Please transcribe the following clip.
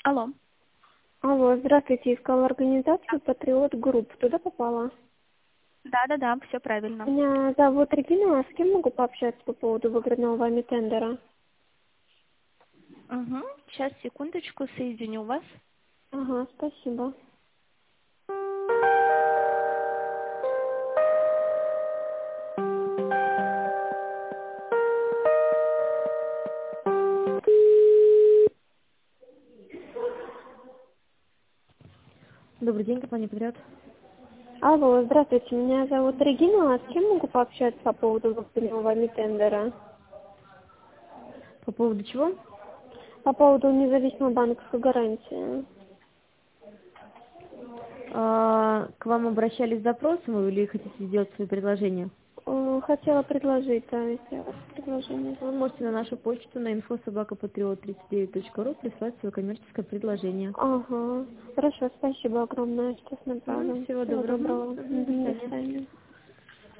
Алло. Алло, здравствуйте, искала организацию Патриот Групп. Туда попала? Да, все правильно. Меня зовут Регина, а с кем могу пообщаться по поводу выигранного вами тендера? Угу. Сейчас, секундочку, соединю вас. Ага, спасибо. Добрый день, компания «Патриот». Алло, здравствуйте, меня зовут Регина, а с кем могу пообщаться по поводу выигранного вами тендера? По поводу чего? По поводу независимой банковской гарантии. К вам обращались с запросом или хотите сделать свои предложения? Хотела предложить, да, сделать предложение. Вы можете на нашу почту на info@patriot39.ru прислать свое коммерческое предложение. Ага, хорошо, спасибо огромное, сейчас направлю. Всего Всего доброго. доброго. До До свидания. свидания.